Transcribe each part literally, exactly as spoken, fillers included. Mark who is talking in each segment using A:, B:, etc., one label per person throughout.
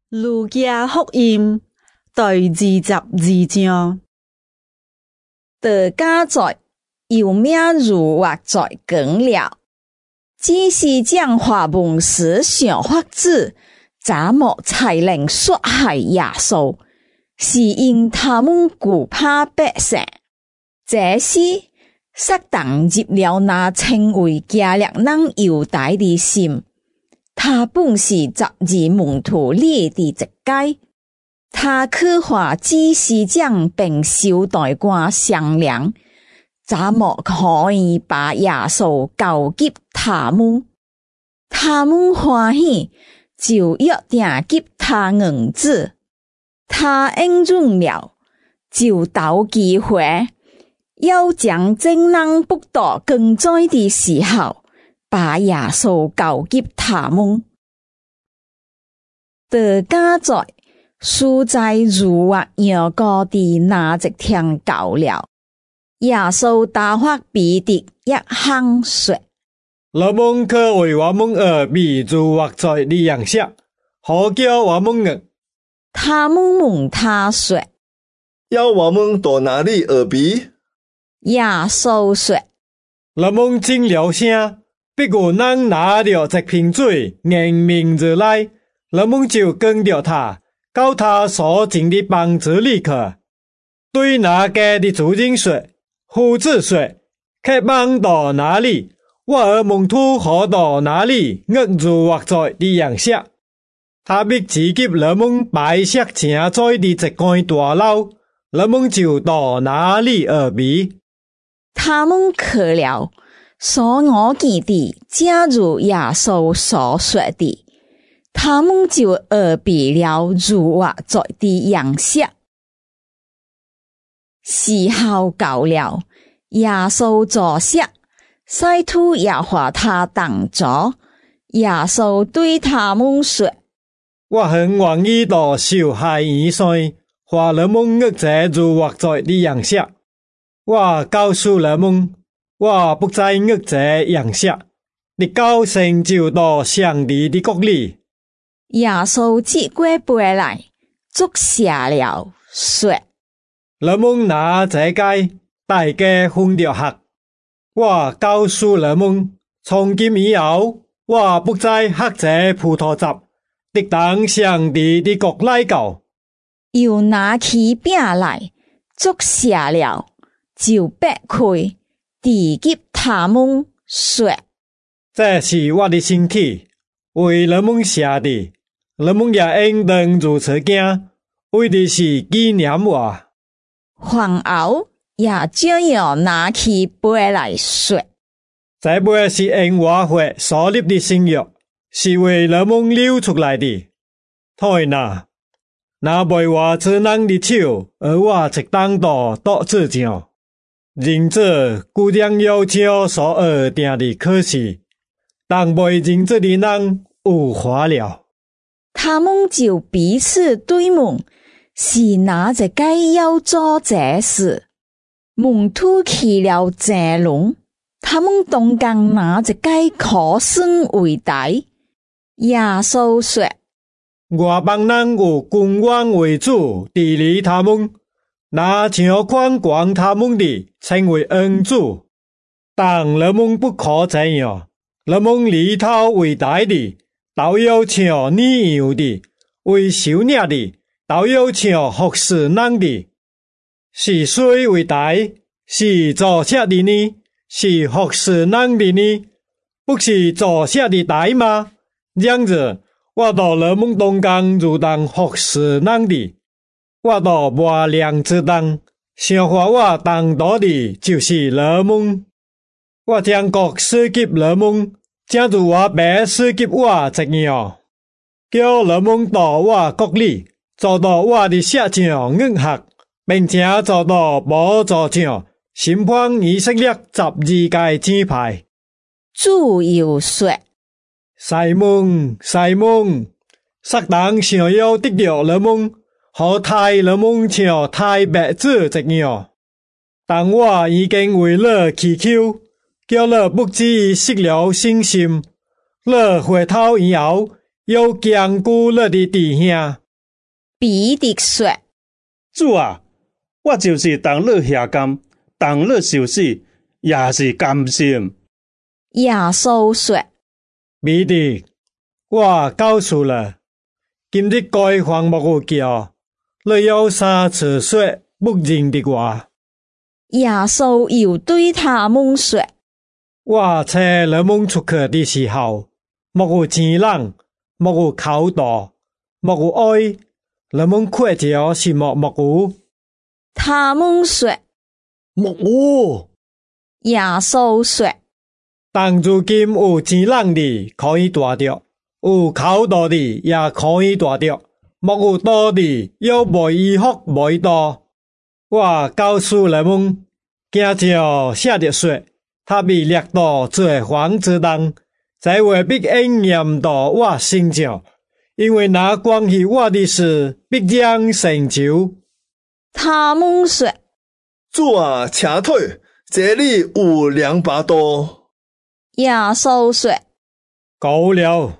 A: 路加福音第二十二章。大家在有名如画在讲了，只是将华文思想法子，怎么才能杀害耶稣？是因他们惧怕百姓。这时，撒旦入了那称为加略人犹大的心。他本是十二门徒里的一个，他去和祭司长并小代官商量，怎么可以把耶稣交给他们？他们欢喜，就约定给他银子。他应准了，就找机会，要将正人不到更在的时候，把耶稣交给他们。大家在住在如画羊羔的那一天到了，耶稣大发彼得一项说：
B: 你们去为我们耳鼻如画在的样式，好叫我们的。
A: 他们问他说：
C: 要我们到哪里耳鼻？
A: 耶稣说：
B: 你们真了声，必有人拿着一瓶水迎面而来，你们就跟着他，到他所进的房子里去。对那家的主人说：夫子说，客帮到哪里，我儿门徒可到哪里，恶如画在的样式。他必指给你们摆设正在的一间大楼，你们就到哪里耳鼻。
A: 他们去了，所我记的，假如耶稣所说的，他们就耳鼻了如画在的样式。时候到了，耶稣坐下，使徒也和他同坐。耶稣对他们说：
B: 我很愿意到受害院上，和你们恶者如画在的样式。我告诉你们，我不在恶者样式，你到成就到上帝的国里。
A: 耶稣接过杯来，祝谢了，说：
B: 你们拿这个大家分着喝。我告诉你们，从今以后，我不再喝这葡萄汁，直等上帝的国来到。
A: 又拿起饼来，祝谢了，就掰开，递给他们，说：
B: 这是我的身体，为你们写的，你们也应当如此行，为的是纪念我。
A: 饭后也照样拿起杯来说：
B: 这杯是因我血所立的新约，是为你们流出来的。太那，那为我之人的手，而我一当到多次上。人子固然要求所而定的可是，但未认这的人有话了。
A: 他们就彼此对问，是哪一个要做这事？门徒去了这龙，他们同讲哪一个可算为大？耶稣说：
B: 外邦人有君王为主治理他们，那像宽广他们的称为恩主。但你们不可这样，你们里头为大的，都要像你样的；为小伢的，都要像服侍人的。是谁为大？是做下的呢？是服侍人的呢？不是做下的大吗？这样子，我到你们中间如同服侍人的。我到无良之当，想和我同道的，就是你们。我将国赐给你们，正如我爸赐给我一样，叫你们到我国里，做到我的石像硬核，并且做到无作像，审判以色列十二个支派。
A: 主又说：
B: 西门，西门，撒旦想要得着你们，好待你们像待白子一样。但我已经为你祈求，叫你不至于失了信心。你回头以后， 要坚固你的弟兄。
A: 彼得说：
D: 主啊，我就是当你下监，当你受死，也是甘心。
A: 耶稣说：
B: 彼得，我告诉了，今日该荒木有叫，你要三次说不认得我。
A: 耶稣又对他们说：
B: 我带你们出去的时候，莫有钱人，莫有口道，莫有爱，你们看着是莫莫有。
A: 他们说：
C: 木有。
A: 耶稣说：
B: 但如今有钱人的可以大着，有口道的也可以大着，莫有道的又无医福无道。我告诉你们，惊着写着说，他被掠到罪荒之中，在话必应验到我身上，因为那关系我的事必将成就。
A: 他们说：
C: 主啊，请退，这里有两把刀。
A: 耶稣说：
B: 够了。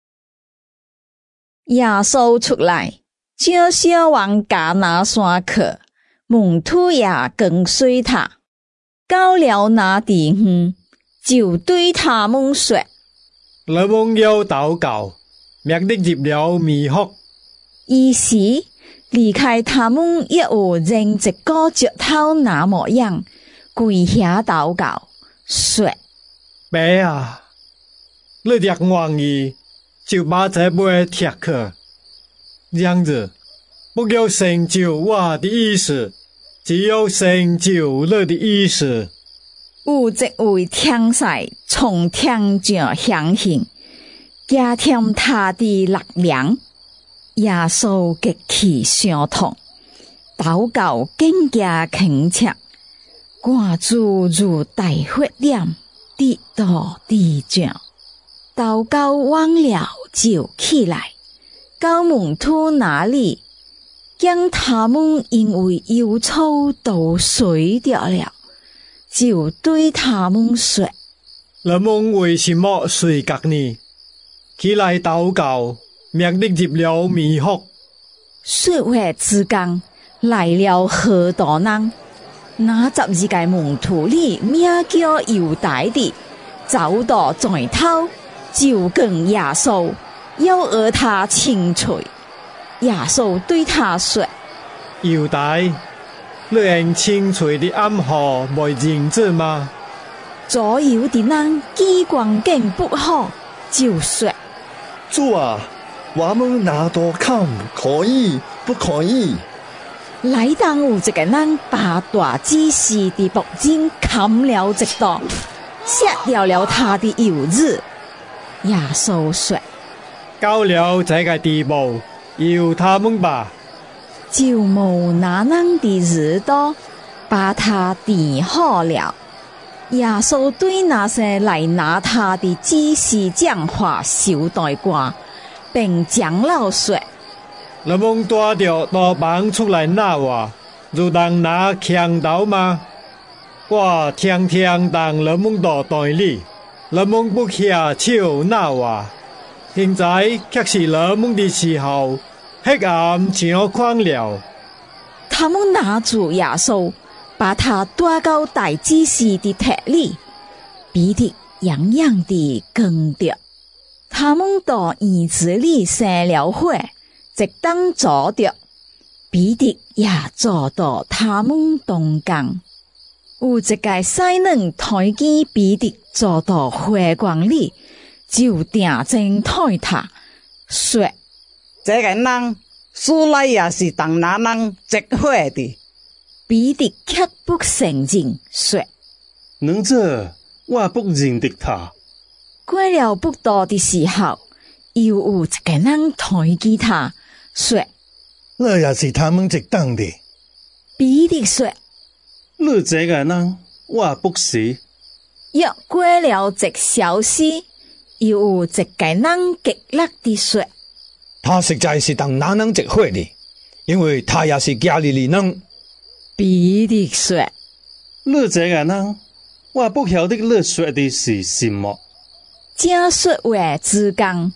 A: 耶稣出来，照小往迦拿山去，门徒也跟随他。到了那地方，就对他们说：
B: 你们要祷告，免得入了迷惑。
A: 于是离开他们，一有人一个石头那模样，跪下祷告，说：
B: 爸啊，你若愿意，就把这杯踢去。这样子，不要成就我的意思，只要成就你的意思。
A: 有一位天使从天上降行，加添他的力量。耶稣极其伤痛，祷告更加恳切，汗珠如大血点滴到地上。祷告完了就起来，到门徒那里，将他们因为忧愁都睡掉了，就对他们说：
B: 你们为什么睡觉呢？起来祷告，免得入了迷惑。
A: 说话之间，来了许多人，那十二个门徒里名叫犹大的，走到前头，就跟耶稣要讹他清脆。耶稣对他说：
B: 犹大，你用清脆的暗号未认字吗？
A: 左右的人见光景不好，就说：
C: 主啊，我们拿刀砍，可以不可以？
A: 来当有一个人把大祭司的脖颈砍了一刀，削掉了他的右耳。耶稣说：
B: 到了这个地步，由他们吧。
A: 就无那人的耳朵，把他填好了。耶稣对那些来拿他的祭司讲话受待过，并长老说：
B: 你们带着刀棒出来拿我，如当拿枪刀吗？我天天当你们到袋里，你们不下手拿我。现在却是你们的时候，黑暗像狂了。
A: 他们拿住耶稣，把他带到大祭司的厅里，彼得洋洋地跟着。他们到院子里生了火，直当坐着，彼得也坐到他们中间。有一个西人抬起彼得坐到火光里，就定睛看他，说：
E: 这个人素来也是当那人直火的。
A: 彼得却不承认，说：
D: 能这我不认得他。
A: 过了不多的时候，又有一个人抬起他，说：
F: 你也是他们一党的。
A: 彼得说：
D: 你这个人我不是。
A: 又过了一小时，又有一个人极力地说：
F: 他实在是当那人直火的，因为他也是加利利人。
A: 彼得说：
D: 你这个人我不晓得你说的是什么。
A: 正说话之间，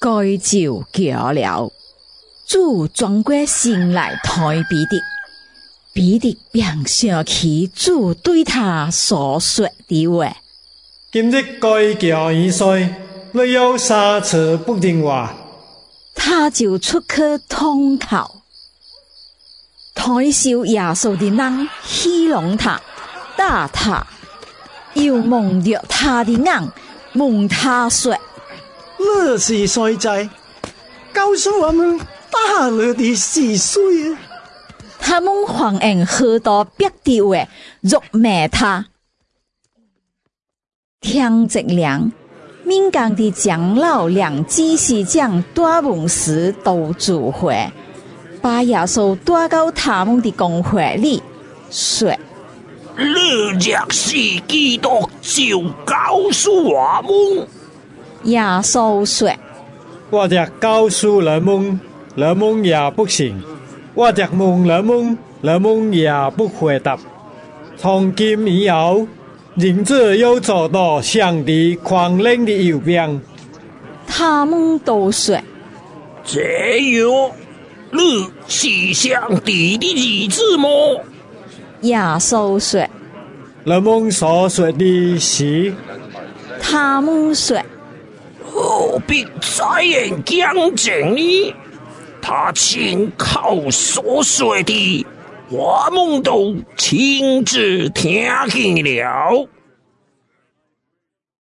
A: 该就叫了。主转过身来抬彼得，彼得便想起主对他所说的话。
B: 今日该叫伊说，你有三次不听话。
A: 他就出去通考，抬手耶稣的人戏弄他，打他，又蒙着他的眼，蒙他说：“
G: 你是谁在？告诉我们打你的是谁？”
A: 他们还用许多别的话辱骂他。天一亮，民间的长老两祭司长大文士都聚会，把耶稣带到他们的公会里，说：“
H: 你若是基督，就告诉我们。”
A: 耶稣说：“
B: 我若告诉你们，你们也不信；我若问你们，你们也不回答。从今以后，人子要坐到上帝狂凌的右边。”
A: 他们都说：“
H: 这样，你是上帝的儿子吗？”
A: 耶稣说：“
B: 你们所说的是。”
A: 他们说：“
H: 何必再言讲证呢？他亲口所说的，我们都亲自听见了。”